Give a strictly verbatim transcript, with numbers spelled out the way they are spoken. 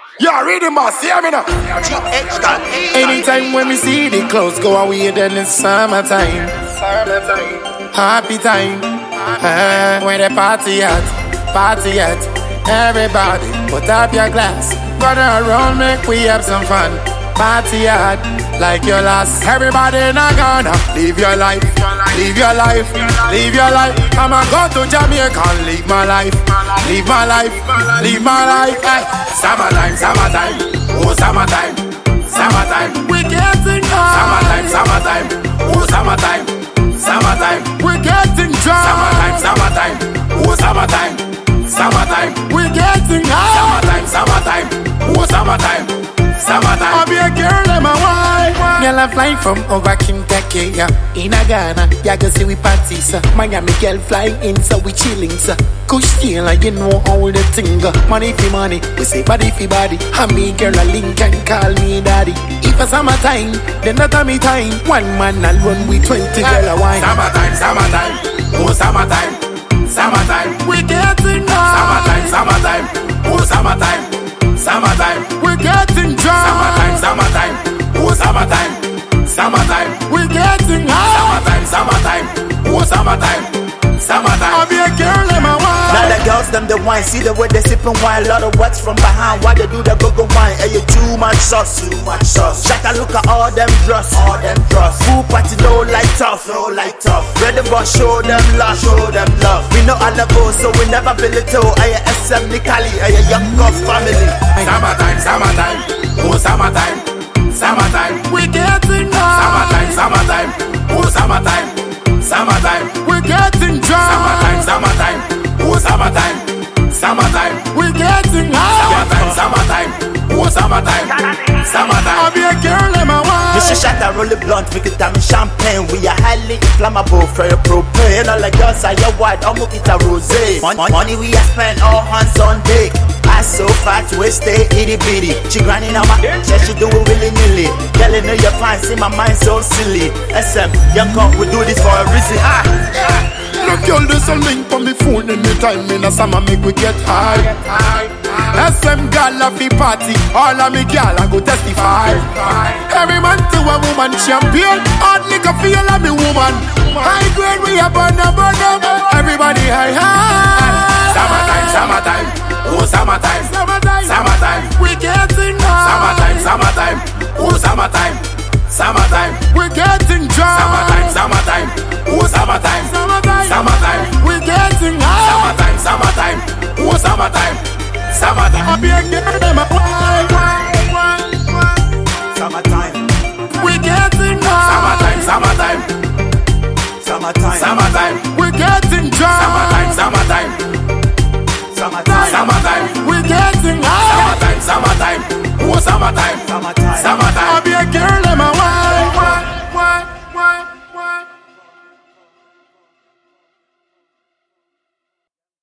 You're reading boss, hear me now. Anytime when we see the clothes go away, then it's summertime. Happy time. Uh, when the party at, party at. Everybody put up your glass. Gather around, make we have some fun. Party hard, like your last. Everybody not gonna live your life, live your life, live your life. I'ma go to Jamaica and live my life, live my life, live my life. Hey. Summertime, summertime, oh summertime, summertime. We getting high. Summertime, summertime, oh summertime, summertime. We getting drunk. Summertime, summertime, oh summertime, summertime. We getting high. Summertime, summertime, oh summertime. Summertime. I'll be a girl and my wife. Girl, I fly from over Kentucky, yeah. In a Ghana, yeah, go see we party, sir. Miami girl fly in, so we chilling, sir. Kush steal, like you know how the thing go. Money for money, we say body for body. And me girl a link and call me daddy. If a summertime, then not a me time. One man I'll run with twenty girl a wine. Summertime, summertime, oh summertime, summertime. We getting high. Summertime, summertime, oh summertime. Summertime, we're getting drunk. Summertime, summertime, oh summertime, summertime, we're getting high. Summertime, summertime, oh summertime, summertime. I'll be a girl in my wine. Now the girls them the wine, see the way they sipping wine. Lot of words from behind, why they do the go-go wine? Hey, you too much sauce, too much sauce. Shaka look at all them drugs, all them drugs. Full party low like tough, low like tough. Ready for show them love, show them love. We know all the go, so we never belittle. Hey, S M Nikali, hey, young cup family. Summertime, summertime, oh summertime, summertime. We getting high. Summertime, summertime, oh summertime, summertime. We getting drunk. Summertime, summertime, oh summertime, summertime. We getting high. Summertime, summertime, oh summertime, summertime. I'll be a girl in my wife. Mister Shot a roll it blunt, make it time in champagne. We are highly inflammable for your propane. All like us are your white, I'll make it a rosé. Money we are spend all hands on deck. So fat, we stay itty bitty. She grinding on my chest, she do it willy nilly. Girl, you know you're fine, see my mind so silly. S M, young cup, we do this for a reason. Ah, ah. Look, y'all, there's a link on me phone anytime in a summer make we get high. S M gal a fi party, all of me gal a go testify. Every man to a woman champion, hard liquor feel a me woman. High grade we a burn a burn up, everybody high high. Summertime, summertime, oh summertime, Summertime, summertime. we getting Summertime, high. summertime, oh summertime, summertime. We getting drunk. Summertime, summertime, oh summertime, Summertime, summertime. we getting high. Summertime, summertime, oh summertime, summertime. I'll be a girl in my wife. summertime, We getting high. Summertime, summertime, summertime, summertime. We getting drunk. Summertime, summertime, summertime, summertime. We getting high. Summertime, summertime, oh summertime, summertime. summertime. I'll be a girl